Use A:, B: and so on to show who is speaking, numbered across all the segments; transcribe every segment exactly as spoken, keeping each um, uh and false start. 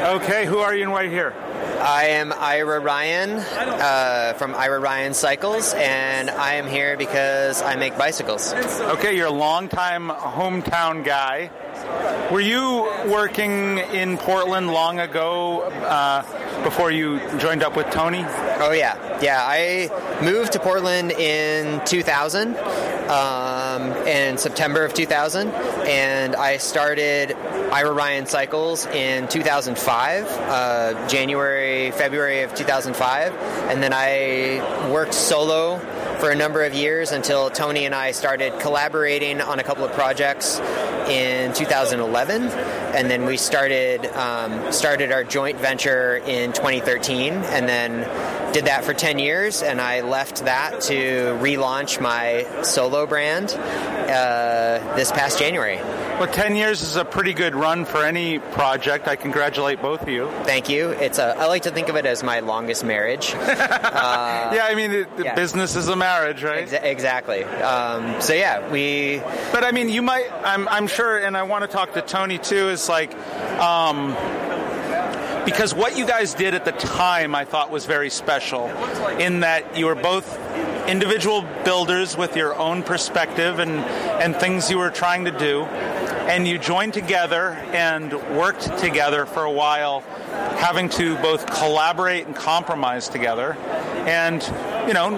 A: Okay, who are you and why are you here?
B: I am Ira Ryan uh, from Ira Ryan Cycles, and I am here because I make bicycles.
A: Okay, you're a longtime hometown guy. Were you working in Portland long ago uh, before you joined up with Tony?
B: Oh, yeah. Yeah, I moved to Portland in two thousand, um, in September of two thousand, and I started Ira Ryan Cycles in two thousand five, uh, January, February of two thousand five, and then I worked solo for a number of years until Tony and I started collaborating on a couple of projects in two thousand eleven, and then we started um, started our joint venture in twenty thirteen, and then did that for ten years, and I left that to relaunch my solo brand uh, this past January.
A: Well, ten years is a pretty good run for any project. I congratulate both of you.
B: Thank you. It's a, I like to think of it as my longest marriage. uh,
A: yeah, I mean, the, the yeah. business is a marriage, right?
B: Exa- exactly. Um, so yeah, we.
A: But I mean, you might. I'm, I'm sure, and I want to talk to Tony too. Is like. Um, Because what you guys did at the time, I thought, was very special in that you were both individual builders with your own perspective and, and things you were trying to do, and you joined together and worked together for a while, having to both collaborate and compromise together. And, you know,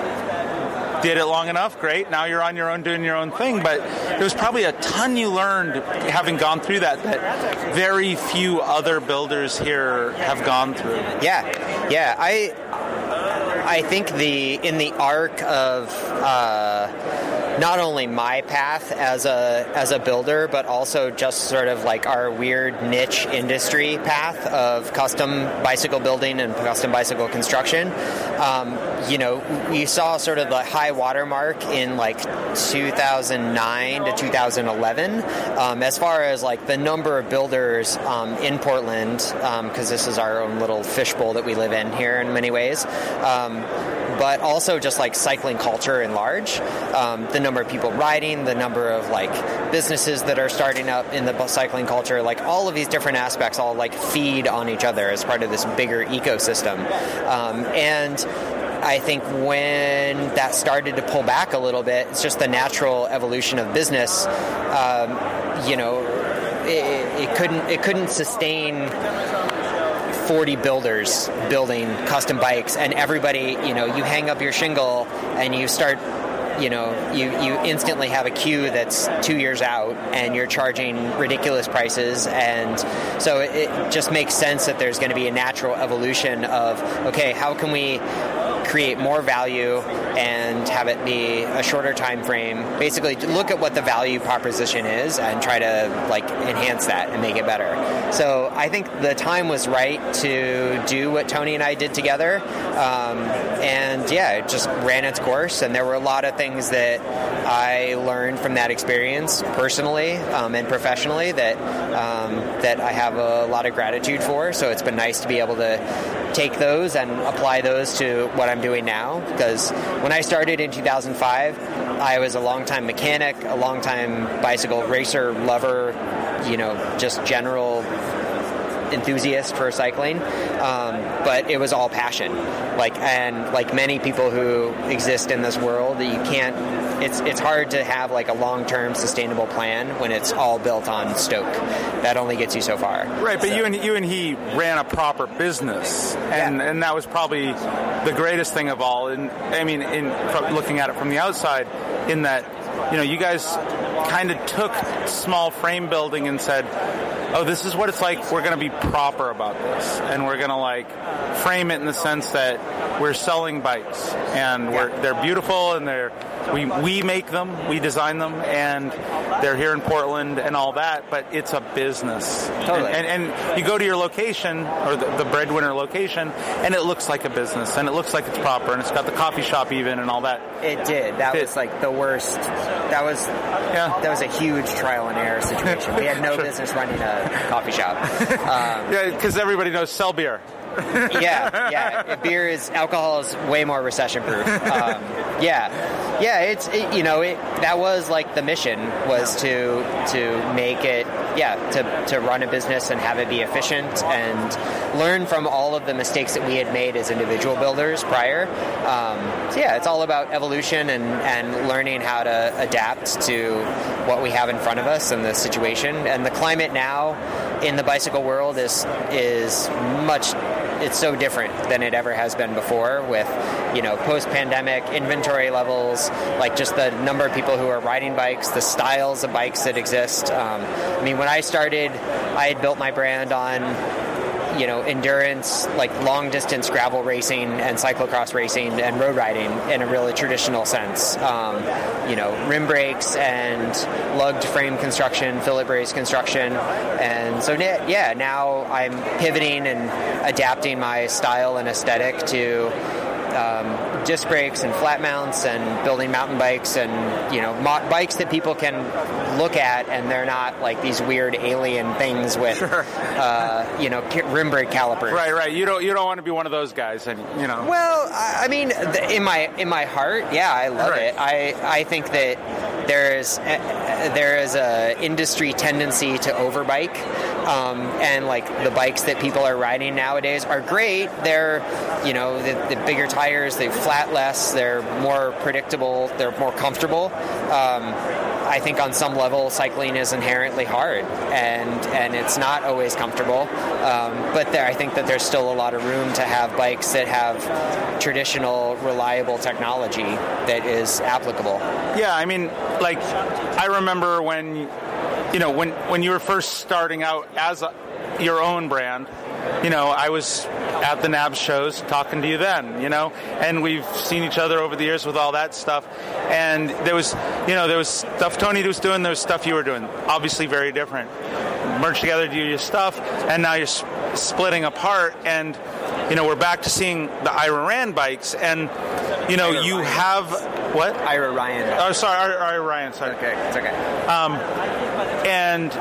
A: did it long enough, great. Now you're on your own doing your own thing. But there was probably a ton you learned having gone through that that very few other builders here have gone through.
B: Yeah, yeah. I I think the in the arc of uh, not only my path as a as a builder, but also just sort of like our weird niche industry path of custom bicycle building and custom bicycle construction. Um, you know, we saw sort of the high watermark in like two thousand nine to two thousand eleven um, as far as like the number of builders um, in Portland, because um, this is our own little fishbowl that we live in here in many ways. Um, but also just like cycling culture in large, um, the number of people riding, the number of like businesses that are starting up in the cycling culture, like all of these different aspects all like feed on each other as part of this bigger ecosystem. Um, and I think when that started to pull back a little bit, it's just the natural evolution of business. Um, you know, it, it couldn't it couldn't sustain forty builders building custom bikes, and everybody, you know, you hang up your shingle and you start, you know, you, you instantly have a queue that's two years out and you're charging ridiculous prices. And so it, it just makes sense that there's going to be a natural evolution of, okay, how can we create more value and have it be a shorter time frame? Basically, look at what the value proposition is and try to like enhance that and make it better. So I think the time was right to do what Tony and I did together. Um, and yeah, it just ran its course. And there were a lot of things that I learned from that experience personally um, and professionally that um, that I have a lot of gratitude for. So it's been nice to be able to take those and apply those to what I'm doing now, because when I started in two thousand five, I was a longtime mechanic, a longtime bicycle racer, lover, you know, just general enthusiast for cycling, um, but it was all passion. Like, and like many people who exist in this world, you can't, it's it's hard to have like a long-term sustainable plan when it's all built on stoke. That only gets you so far.
A: Right, but
B: so.
A: you and you and he ran a proper business, and
B: yeah.
A: and that was probably the greatest thing of all. And I mean, in looking at it from the outside, in that, you know, you guys kind of took small frame building and said, oh, this is what it's like. We're going to be proper about this, and we're going to like frame it in the sense that we're selling bikes, and we're
B: yeah.
A: they're beautiful, and they're we we make them, we design them, and they're here in Portland and all that. But it's a business,
B: totally.
A: And, and, and you go to your location or the, the breadwinner location, and it looks like a business, and it looks like it's proper, and it's got the coffee shop even and all that.
B: It did. That it was like the worst. That was yeah. That was a huge trial and error situation. We had no sure. business running a coffee shop. Um,
A: yeah, because everybody knows sell beer.
B: yeah, yeah. Beer is alcohol is way more recession proof. Um, yeah, yeah. It's it, you know it, that was like the mission was to to make it yeah, to, to run a business and have it be efficient and learn from all of the mistakes that we had made as individual builders prior. Um, so yeah, it's all about evolution and, and learning how to adapt to what we have in front of us and the situation. And the climate now in the bicycle world is is much, it's so different than it ever has been before with, you know, post-pandemic inventory levels, like just the number of people who are riding bikes, the styles of bikes that exist. Um, I mean, when I started, I had built my brand on, you know, endurance, like long-distance gravel racing and cyclocross racing and road riding in a really traditional sense. Um, you know, rim brakes and lugged frame construction, fillet brace construction. And so, yeah, now I'm pivoting and adapting my style and aesthetic to Um, disc brakes and flat mounts and building mountain bikes and, you know, mo- bikes that people can look at and they're not like these weird alien things with,
A: sure.
B: uh, you know, rim brake calipers.
A: Right, right. You don't you don't want to be one of those guys, and you know.
B: Well, I mean, in my in my heart, yeah, I love
A: right.
B: it. I I think that there is there is a industry tendency to overbike, um, and like the bikes that people are riding nowadays are great. They're, you know, the, the bigger tires, they flat less, they're more predictable, they're more comfortable. Um, I think on some level, cycling is inherently hard, and and it's not always comfortable. Um, but there, I think that there's still a lot of room to have bikes that have traditional, reliable technology that is applicable.
A: Yeah, I mean, like, I remember when, you know, when when you were first starting out as a, your own brand. You know, I was at the N A B S shows talking to you then, you know, and we've seen each other over the years with all that stuff. And there was, you know, there was stuff Tony was doing, there was stuff you were doing, obviously very different. Merge together, do your stuff, and now you're s- splitting apart. And, you know, we're back to seeing the Ira Ryan bikes. And, you know,
B: Ira
A: you
B: Ryan.
A: have, what?
B: Ira Ryan.
A: Oh, sorry, Ira, Ira Ryan, sorry.
B: Okay, it's okay.
A: Um, and,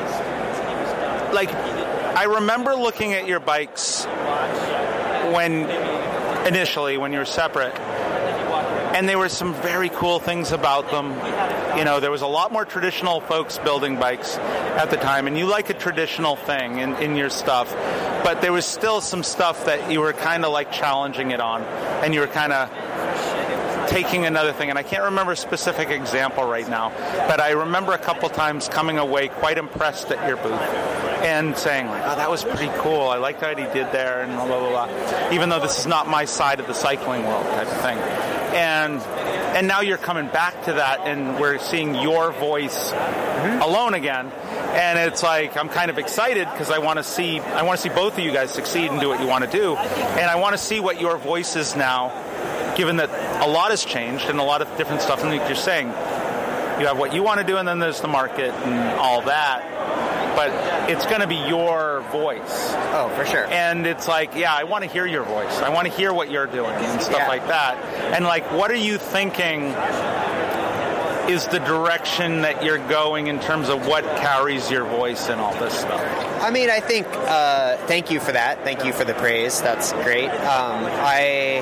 A: like, I remember looking at your bikes when, initially, when you were separate, and there were some very cool things about them. You know, there was a lot more traditional folks building bikes at the time, and you like a traditional thing in, in your stuff, but there was still some stuff that you were kind of like challenging it on, and you were kind of taking another thing, and I can't remember a specific example right now, but I remember a couple times coming away quite impressed at your booth and saying, like, oh, that was pretty cool. I liked what he did there, and blah, blah, blah, even though this is not my side of the cycling world type of thing. And and now you're coming back to that, and we're seeing your voice mm-hmm. alone again. And it's like, I'm kind of excited because I want to see I want to see both of you guys succeed and do what you want to do. And I want to see what your voice is now, given that a lot has changed and a lot of different stuff. And like you're saying, you have what you want to do, and then there's the market and all that. But it's going to be your voice.
B: Oh, for sure.
A: And it's like, yeah, I want to hear your voice. I want to hear what you're doing and stuff
B: yeah.
A: like that. And like, what are you thinking is the direction that you're going in terms of what carries your voice and all this stuff?
B: I mean, I think, uh, thank you for that. Thank you for the praise. That's great. Um, I,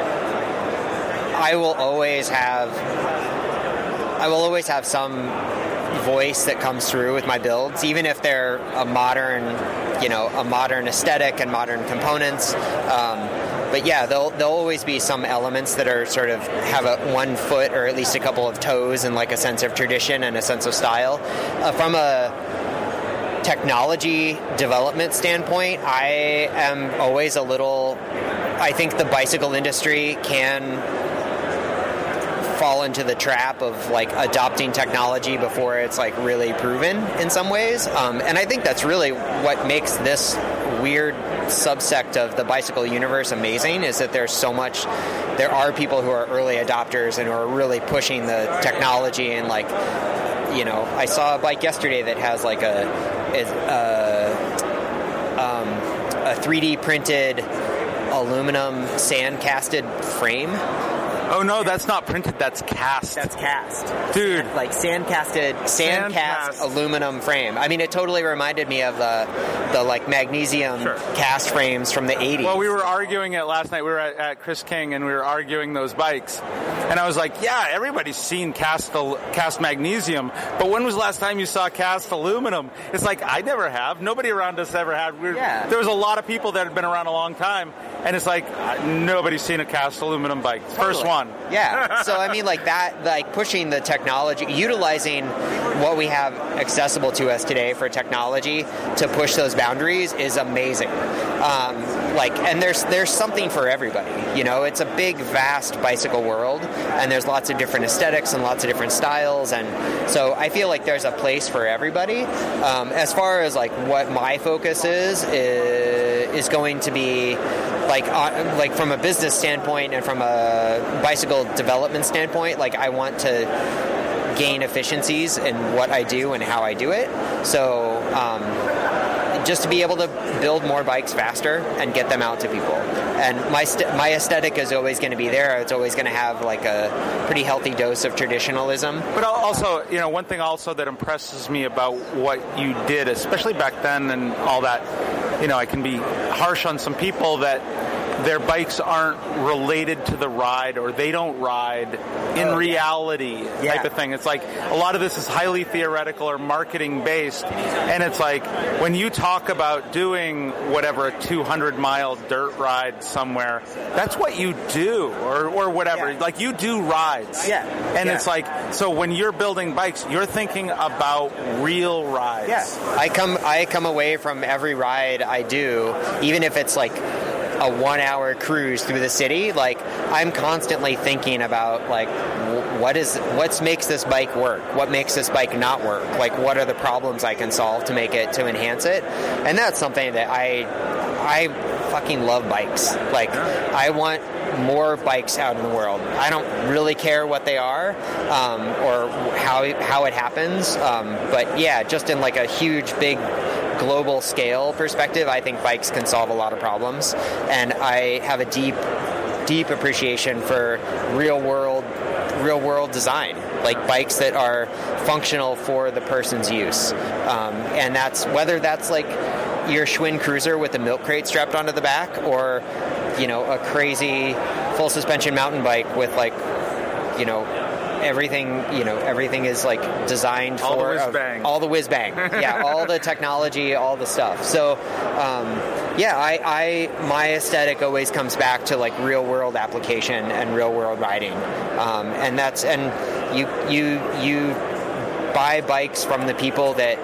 B: I will always have, I will always have some voice that comes through with my builds, even if they're a modern, you know, a modern aesthetic and modern components. Um, but yeah, there'll there'll always be some elements that are sort of have a one foot or at least a couple of toes and like a sense of tradition and a sense of style. Uh, from a technology development standpoint, I am always a little. I think the bicycle industry can fall into the trap of like adopting technology before it's like really proven in some ways, um, and I think that's really what makes this weird subsect of the bicycle universe amazing, is that there's so much, there are people who are early adopters and who are really pushing the technology. And like, you know, I saw a bike yesterday that has like a a, um, a three D printed aluminum sand casted frame
A: Oh no, that's not printed. That's cast.
B: That's cast,
A: dude.
B: Like sand casted, sand cast aluminum frame. I mean, it totally reminded me of the the like magnesium sure. cast frames from the eighties.
A: Well, we were arguing it last night. We were at, at Chris King, and we were arguing those bikes. And I was like, yeah, everybody's seen cast cast magnesium, but when was the last time you saw cast aluminum? It's like, I never have. Nobody around us ever had. We were,
B: yeah.
A: There was a lot of people that had been around a long time, and it's like, nobody's seen a cast aluminum bike. Totally. First one.
B: Yeah. So, I mean, like that, like pushing the technology, utilizing what we have accessible to us today for technology to push those boundaries is amazing. Um, like, and there's there's something for everybody. You know, it's a big, vast bicycle world, and there's lots of different aesthetics and lots of different styles, and so I feel like there's a place for everybody. Um, as far as like what my focus is, is, is going to be like uh, like from a business standpoint and from a bicycle development standpoint, like I want to gain efficiencies in what I do and how I do it. So um, just to be able to build more bikes faster and get them out to people. And my st- my aesthetic is always going to be there. It's always going to have like a pretty healthy dose of traditionalism.
A: But also, you know, one thing also that impresses me about what you did, especially back then and all that, you know, I can be harsh on some people that their bikes aren't related to the ride, or they don't ride in
B: oh,
A: reality
B: yeah.
A: type of thing. It's like a lot of this is highly theoretical or marketing based, and it's like when you talk about doing whatever, a two hundred mile dirt ride somewhere, that's what you do, or, or whatever.
B: Yeah.
A: Like you do rides.
B: Yeah.
A: And
B: yeah.
A: it's like, so when you're building bikes, you're thinking about real rides.
B: Yeah. I come, I come away from every ride I do, even if it's like a one-hour cruise through the city, like I'm constantly thinking about like what is what makes this bike work, what makes this bike not work, like what are the problems I can solve to make it to enhance it. And that's something that I I fucking love bikes. Like I want more bikes out in the world. I don't really care what they are um, or how how it happens, um, but yeah, just in like a huge big global scale perspective, I think bikes can solve a lot of problems, and I have a deep, deep appreciation for real world, real world design, like bikes that are functional for the person's use, um, and that's whether that's like your Schwinn Cruiser with a milk crate strapped onto the back, or you know a crazy full suspension mountain bike with like you know. Everything, you know, everything is like designed
A: all
B: for
A: the whiz bang.
B: all the whiz bang. Yeah, all the technology, all the stuff. So, um, yeah, I, I, my aesthetic always comes back to like real world application and real world riding, um, and that's and you you you buy bikes from the people that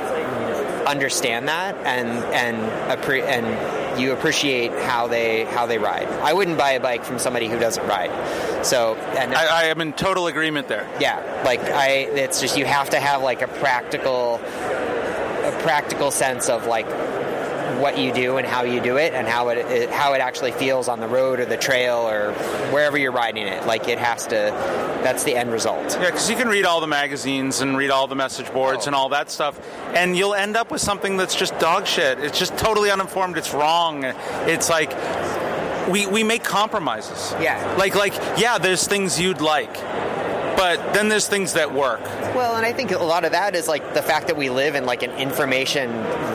B: understand that and and appre- and you appreciate how they how they ride. I wouldn't buy a bike from somebody who doesn't ride. So and
A: I, I am in total agreement there.
B: Yeah, like I, it's just you have to have like a practical, a practical sense of like what you do and how you do it and how it, it how it actually feels on the road or the trail or wherever you're riding it. Like it has to. That's the end result.
A: Yeah, because you can read all the magazines and read all the message boards oh. and all that stuff, and you'll end up with something that's just dog shit. It's just totally uninformed. It's wrong. It's like. We we make compromises.
B: Yeah.
A: Like, like yeah, there's things you'd like, but then there's things that work.
B: Well, and I think a lot of that is, like, the fact that we live in, like, an information,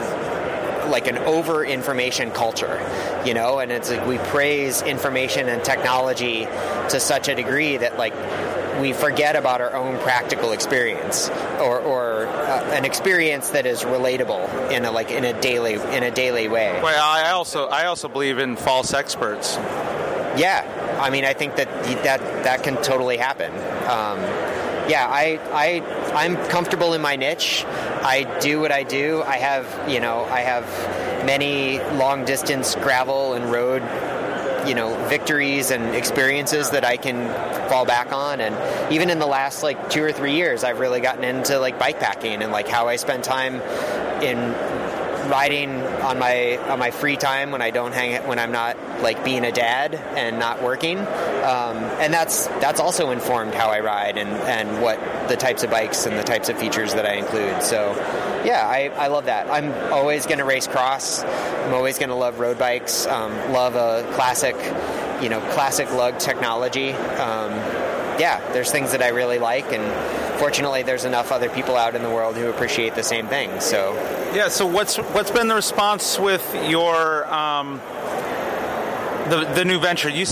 B: like, an over-information culture, you know? And it's like we praise information and technology to such a degree that, like, we forget about our own practical experience, or, or uh, an experience that is relatable in a like in a daily in a daily way.
A: Well, I also I also believe in false experts.
B: Yeah, I mean, I think that that that can totally happen. Um, yeah, I I I'm comfortable in my niche. I do what I do. I have you know I have many long distance gravel and road. you know, victories and experiences that I can fall back on. And even in the last like two or three years, I've really gotten into like bike packing and like how I spend time in riding on my on my free time when I don't hang when I'm not like being a dad and not working, um, and that's that's also informed how I ride and, and what the types of bikes and the types of features that I include. So yeah, I, I love that. I'm always going to race cross. I'm always going to love road bikes. Um, love a classic, you know, classic lug technology. Um, yeah, there's things that I really like, and fortunately there's enough other people out in the world who appreciate the same thing. So
A: yeah, so what's what's been the response with your um, the the new venture? You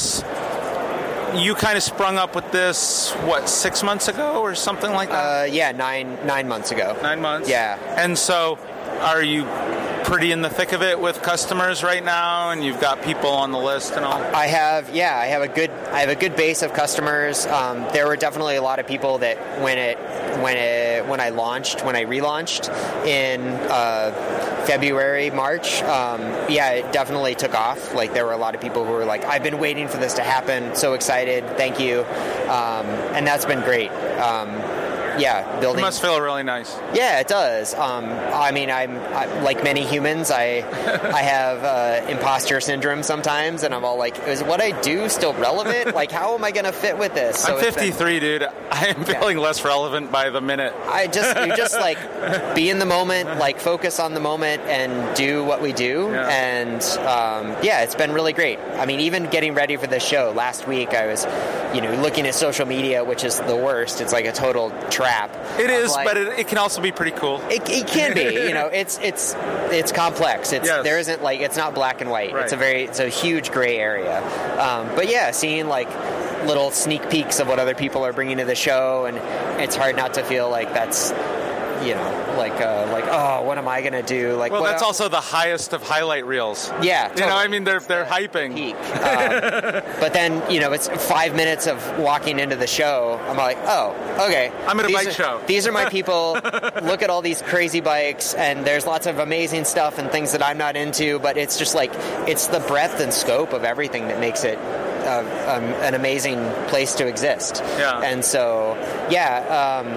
A: you kind of sprung up with this what six months ago or something like that?
B: Uh, yeah, nine nine months ago.
A: Nine months.
B: Yeah.
A: And so, are you pretty in the thick of it with customers right now, and you've got people on the list and all?
B: I have, yeah, I have a good, I have a good base of customers. Um, there were definitely a lot of people that when it, when it, when I launched, when I relaunched in uh, February, March, um, yeah, it definitely took off. Like there were a lot of people who were like, "I've been waiting for this to happen. So excited! Thank you," um, and that's been great. Um, Yeah, building.
A: It must feel really nice.
B: Yeah, it does. Um, I mean, I'm I, like many humans. I I have uh, imposter syndrome sometimes, and I'm all like, "Is what I do still relevant? Like, how am I going to fit with this?"
A: So I'm fifty-three, been, dude. I am feeling yeah. less relevant by the minute.
B: I just you just like be in the moment, like focus on the moment, and do what we do.
A: Yeah.
B: And um, yeah, it's been really great. I mean, even getting ready for this show last week, I was, you know, looking at social media, which is the worst. It's like a total trap.
A: It is,
B: like,
A: but it, it can also be pretty cool.
B: It, it can be, you know. It's it's it's complex. It's
A: yes.
B: There isn't like it's not black and white.
A: Right.
B: It's a very it's a huge gray area. Um, but yeah, seeing like little sneak peeks of what other people are bringing to the show, and it's hard not to feel like that's, you know, like uh, like oh, what am I gonna do? Like,
A: well,
B: what
A: that's
B: else?
A: Also the highest of highlight reels.
B: Yeah, totally.
A: You know, I mean, they're they're hyping.
B: Peak. Um, but then, you know, it's five minutes of walking into the show. I'm like, oh, okay.
A: I'm at a
B: these
A: bike
B: are,
A: show.
B: These are my people. Look at all these crazy bikes, and there's lots of amazing stuff and things that I'm not into. But it's just like it's the breadth and scope of everything that makes it uh, um, an amazing place to exist.
A: Yeah.
B: And so, yeah. Um,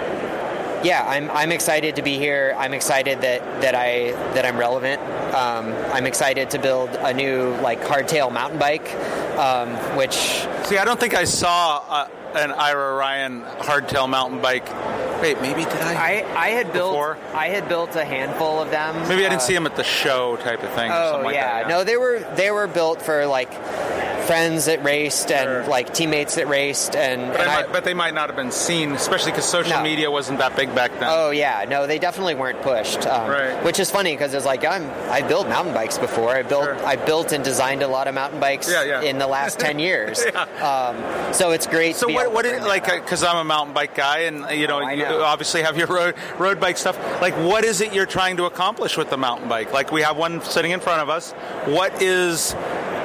B: Yeah, I'm I'm excited to be here. I'm excited that, that I that I'm relevant. Um, I'm excited to build a new like hardtail mountain bike, um, which
A: see, I don't think I saw uh, an Ira Ryan hardtail mountain bike. Wait, maybe did I?
B: I, I had built
A: before?
B: I had built a handful of them.
A: Maybe I didn't
B: uh,
A: see them at the show type of thing.
B: Oh
A: or something like
B: yeah.
A: that, yeah,
B: no, they were they were built for like friends that raced and
A: sure.
B: like teammates that raced, and,
A: but,
B: and
A: I
B: I,
A: might, but they might not have been seen, especially because social
B: no.
A: media wasn't that big back then.
B: Oh yeah, no, they definitely weren't pushed. Um,
A: right.
B: Which is funny because it's like I'm I built mountain bikes before. I built
A: Sure.
B: I built and designed a lot of mountain bikes
A: yeah, yeah.
B: in the last ten years.
A: yeah.
B: um, so it's great.
A: So
B: to be
A: what?
B: able
A: What
B: to
A: is
B: bring
A: like?
B: that up.
A: Because I'm a mountain bike guy, and you know,
B: Oh, I
A: you
B: know.
A: obviously have your road road bike stuff. Like, what is it you're trying to accomplish with the mountain bike? Like, we have one sitting in front of us. What is?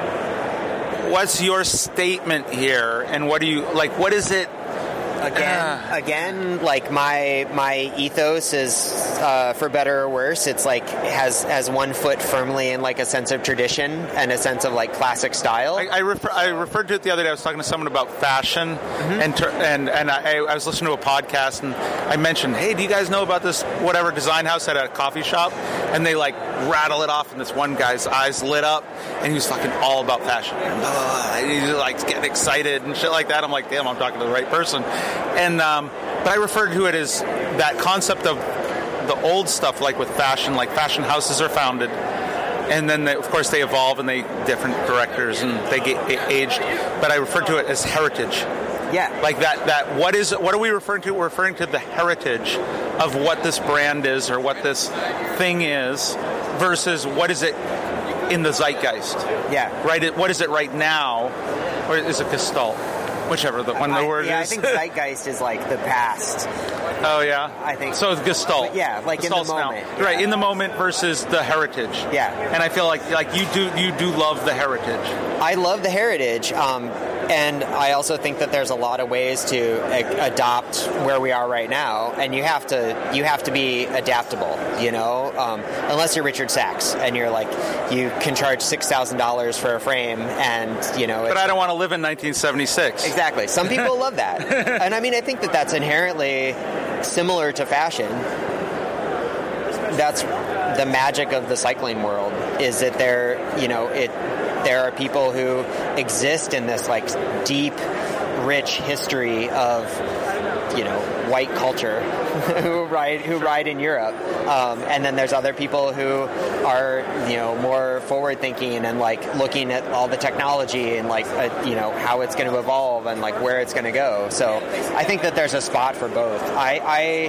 A: What's your statement here, and what do you like? What is it?
B: Again,
A: Uh,
B: again, like my my ethos is, uh, for better or worse, it's like has has one foot firmly in like a sense of tradition and a sense of like classic style.
A: I, I, refer, I referred to it the other day. I was talking to someone about fashion,
B: Mm-hmm.
A: and ter- and and I, I was listening to a podcast, and I mentioned, hey, do you guys know about this whatever design house at a coffee shop? And they like rattle it off, and this one guy's eyes lit up, and he was fucking all about fashion. And, blah, blah, blah. And he's like getting excited and shit like that. I'm like, damn, I'm talking to the right person. And um, but I referred to it as that concept of the old stuff, like with fashion, like fashion houses are founded, and then they, of course they evolve and they different directors and they get aged. But I refer to it as heritage.
B: Yeah,
A: Like that. That what is? What are we referring to? We're referring to the heritage of what this brand is or what this thing is, versus what is it in the zeitgeist.
B: yeah.
A: Right. It, what is it right now, or is it gestalt? Whichever the one the
B: I,
A: word
B: yeah,
A: is.
B: I think zeitgeist is like the past.
A: Oh yeah,
B: I think
A: so. It's gestalt.
B: But yeah, like in the
A: Gestalt's now.
B: moment.
A: Right,
B: Yeah.
A: in the moment versus the heritage.
B: Yeah.
A: and I feel like like you do you do love the heritage.
B: I love the heritage, um, and I also think that there's a lot of ways to a- adopt where we are right now, and you have to you have to be adaptable, you know, um, unless you're Richard Sachs and you're like you can charge six thousand dollars for a frame, and you know.
A: But I don't want to live in nineteen seventy-six.
B: Exactly. Some people love that, and I mean, I think that that's inherently similar to fashion. That's the magic of the cycling world is that there, you know, it there are people who exist in this like deep, rich history of, you know, white culture who ride who ride in Europe, um, and then there's other people who are, you know, more forward thinking and like looking at all the technology and like uh, you know, how it's going to evolve and like where it's going to go. So I think that there's a spot for both. I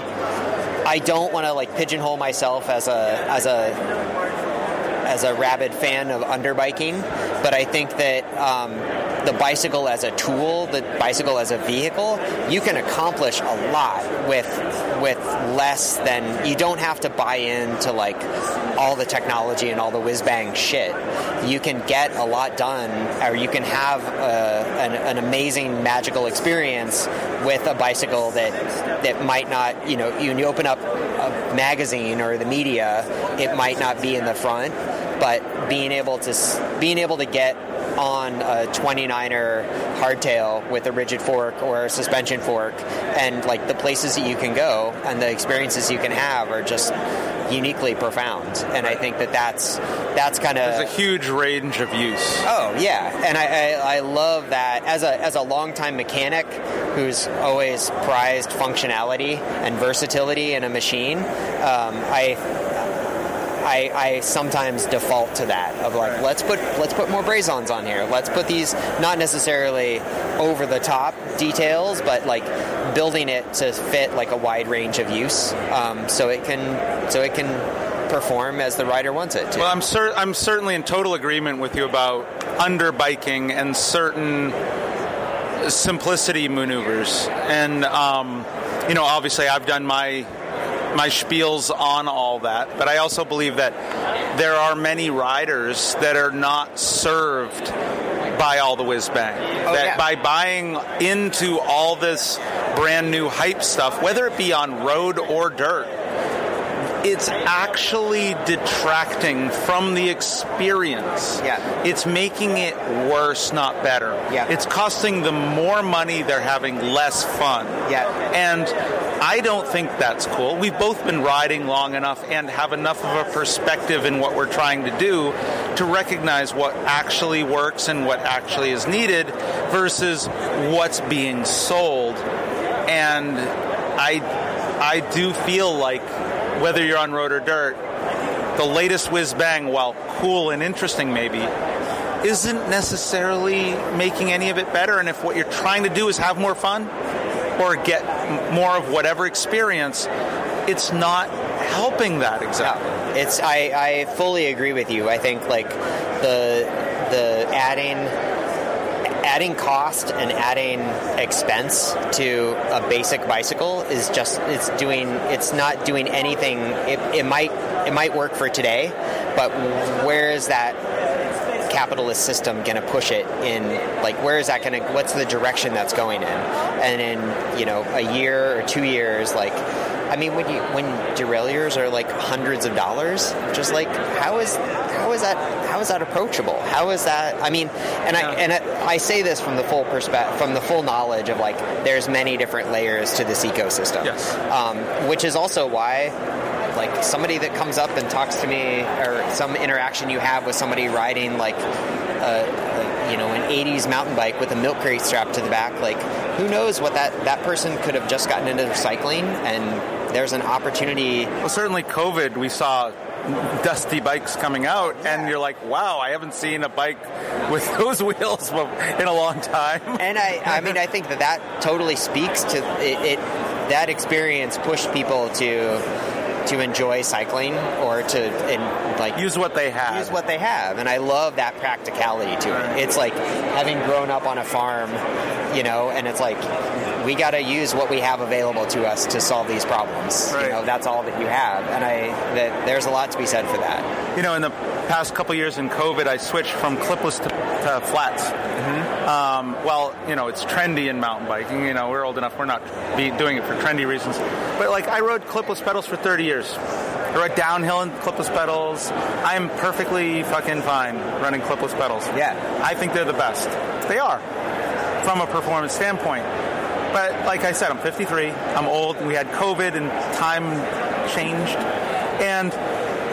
B: I, I don't want to like pigeonhole myself as a as a as a rabid fan of underbiking, but I think that um, the bicycle as a tool, the bicycle as a vehicle, you can accomplish a lot with with less than, you don't have to buy into like all the technology and all the whiz-bang shit. You can get a lot done, or you can have a, an, an amazing magical experience with a bicycle that that might not, you know, you, you open up a magazine or the media, it might not be in the front, but being able to being able to get on a twenty-niner hardtail with a rigid fork or a suspension fork, and like the places that you can go and the experiences you can have are just uniquely profound. And I think that that's that's kind of,
A: there's a huge range of use.
B: Oh yeah, and I, I I love that as a as a longtime mechanic who's always prized functionality and versatility in a machine. Um, I. I, I sometimes default to that of like, let's put let's put more brazons on here. Let's put these, not necessarily over the top details, but like building it to fit like a wide range of use, um, so it can so it can perform as the rider wants it to.
A: Well, I'm cer- I'm certainly in total agreement with you about underbiking and certain simplicity maneuvers, and um, you know, obviously I've done my. my spiels on all that, but I also believe that there are many riders that are not served by all the whiz-bang.
B: Oh,
A: that
B: yeah.
A: By buying into all this brand new hype stuff, whether it be on road or dirt, it's actually detracting from the experience.
B: Yeah.
A: It's making it worse, not better.
B: Yeah.
A: It's costing them more money, they're having less fun.
B: Yeah.
A: And I don't think that's cool. We've both been riding long enough and have enough of a perspective in what we're trying to do to recognize what actually works and what actually is needed versus what's being sold. And I I do feel like whether you're on road or dirt, the latest whiz-bang, while cool and interesting maybe, isn't necessarily making any of it better. And if what you're trying to do is have more fun or get m- more of whatever experience, it's not helping that exactly.
B: No, it's I, I fully agree with you. I think like the the adding adding cost and adding expense to a basic bicycle is just it's doing it's not doing anything. It, it might it might work for today, but where is that capitalist system going to push it in? Like, where is that going to? What's the direction that's going in? And in, you know, a year or two years, like, I mean, when you when derailleurs are like hundreds of dollars, just like how is how is that how is that approachable? How is that? I mean, and I and I, I say this from the full perspective, from the full knowledge of like there's many different layers to this ecosystem.
A: Yes.
B: Um, which is also why, like, somebody that comes up and talks to me, or some interaction you have with somebody riding like a, a you know, an eighties mountain bike with a milk crate strapped to the back, like, who knows what that that person could have just gotten into cycling, and there's an opportunity.
A: Well, certainly COVID, we saw dusty bikes coming out, and you're like, wow, I haven't seen a bike with those wheels in a long time.
B: And I, I mean, I think that that totally speaks to it, it that experience pushed people to to enjoy cycling, or to and like
A: use what they have.
B: Use what they have, and I love that practicality to it. It's like having grown up on a farm, you know, and it's like we got to use what we have available to us to solve these problems.
A: Right.
B: You know, that's all that you have, and I that there's a lot to be said for that.
A: You know, in the past couple years in COVID, I switched from clipless to, to flats. Mm-hmm. Um, well, you know, it's trendy in mountain biking. You know, we're old enough; we're not be doing it for trendy reasons. But like, I rode clipless pedals for thirty years. I rode downhill in clipless pedals. I am perfectly fucking fine running clipless pedals.
B: Yeah,
A: I think they're the best. They are, from a performance standpoint. But like I said, I'm fifty-three. I'm old. We had COVID and time changed. And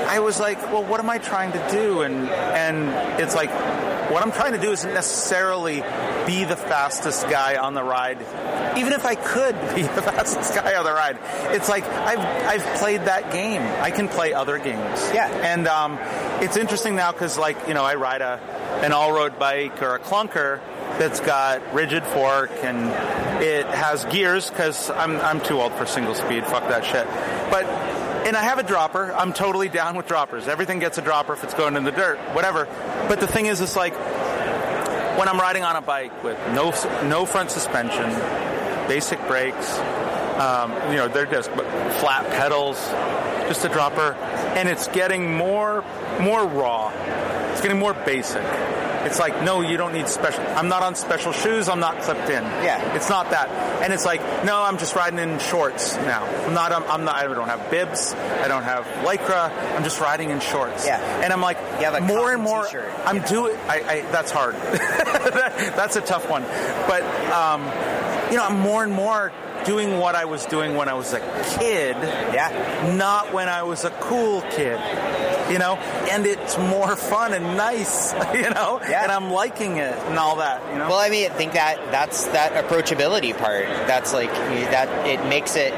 A: I was like, well, what am I trying to do? And and it's like, what I'm trying to do isn't necessarily be the fastest guy on the ride. Even if I could be the fastest guy on the ride, it's like I've I've played that game. I can play other games.
B: Yeah.
A: And um, it's interesting now because, like, you know, I ride a an all-road bike or a clunker that's got rigid fork and it has gears because I'm I'm too old for single speed. Fuck that shit. But and I have a dropper. I'm totally down with droppers. Everything gets a dropper if it's going in the dirt, whatever. But the thing is, it's like when I'm riding on a bike with no no front suspension, basic brakes, um, you know, they're just flat pedals, just a dropper, and it's getting more more raw. It's getting more basic. It's like, no, you don't need special. I'm not on special shoes. I'm not clipped in.
B: Yeah.
A: It's not that. And it's like, no, I'm just riding in shorts now. I'm not. I'm, I'm not. I don't have bibs. I don't have Lycra. I'm just riding in shorts.
B: Yeah.
A: And I'm like,
B: you have a
A: more and more.
B: T-shirt,
A: I'm
B: you know?
A: doing. I, I. That's hard. that, that's a tough one. But um, you know, I'm more and more doing what I was doing when I was a kid.
B: Yeah.
A: Not when I was a cool kid. You know, and it's more fun and nice, you know,
B: yeah.
A: and I'm liking it and all that, you know.
B: Well, I mean, I think that that's that approachability part. That's like that. It makes it,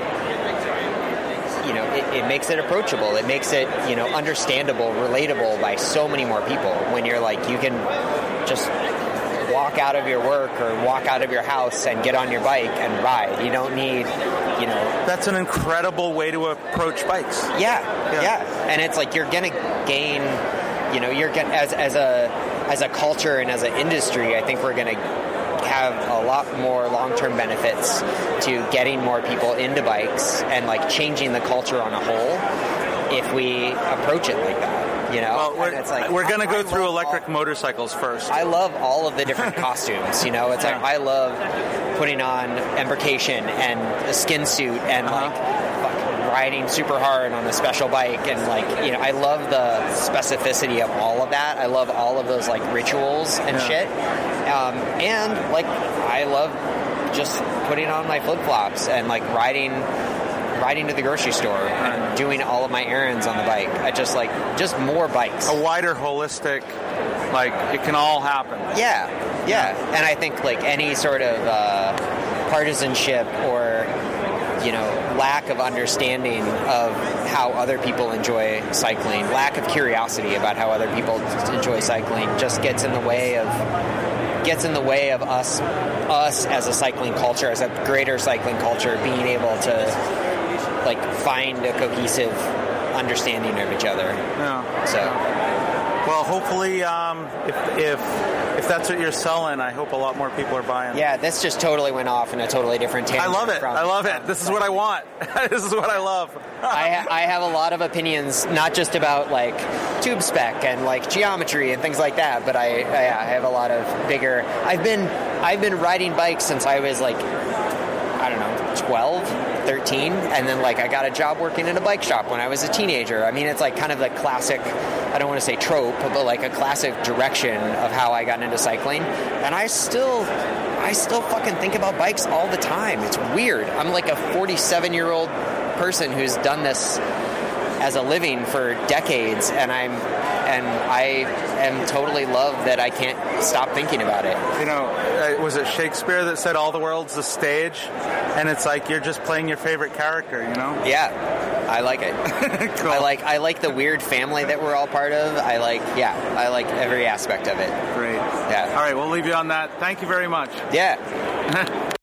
B: you know, it, it makes it approachable. It makes it, you know, understandable, relatable by so many more people. When you're like, you can just walk out of your work or walk out of your house and get on your bike and ride. You don't need, you know.
A: That's an incredible way to approach bikes.
B: Yeah, yeah, yeah. And it's like you're gonna gain, you know, you're gonna, as as a as a culture and as an industry, I think we're gonna have a lot more long-term benefits to getting more people into bikes and like changing the culture on a whole if we approach it like that. You know,
A: well, we're,
B: it's like,
A: we're going to go
B: I
A: through electric
B: all,
A: motorcycles first.
B: I love all of the different costumes. You know, it's like I love putting on embrocation and a skin suit and uh-huh. like fucking riding super hard on a special bike and like, you know, I love the specificity of all of that. I love all of those like rituals and yeah. shit. Um, and like I love just putting on my flip flops and like riding. riding to the grocery store and doing all of my errands on the bike. I just like, just more bikes.
A: A wider, holistic, like, it can all happen.
B: Yeah, yeah. And I think, like, any sort of uh, partisanship or, you know, lack of understanding of how other people enjoy cycling, lack of curiosity about how other people enjoy cycling just gets in the way of gets in the way of us us as a cycling culture, as a greater cycling culture, being able to like find a cohesive understanding of each other.
A: Yeah.
B: So,
A: well, hopefully, um, if if if that's what you're selling, I hope a lot more people are buying.
B: Yeah, this just totally went off in a totally different tangent.
A: I love it.
B: From,
A: I love it. This is what I want. This is what I love.
B: I ha- I have a lot of opinions, not just about like tube spec and like geometry and things like that, but I I, I have a lot of bigger. I've been I've been riding bikes since I was like I don't know twelve. thirteen, and then like I got a job working in a bike shop when I was a teenager. I mean, it's like kind of the classic, I don't want to say trope, but like a classic direction of how I got into cycling. And I still I still fucking think about bikes all the time. It's weird. I'm like a forty-seven year old person who's done this as a living for decades, and I'm and I am totally loved that I can't stop thinking about it.
A: You know, uh, was it Shakespeare that said all the world's a stage? And it's like you're just playing your favorite character, you know?
B: Yeah, I like it.
A: Cool.
B: I like I like the weird family that we're all part of. I like, yeah, I like every aspect of it.
A: Great.
B: Yeah.
A: All right, we'll leave you on that. Thank you very much.
B: Yeah.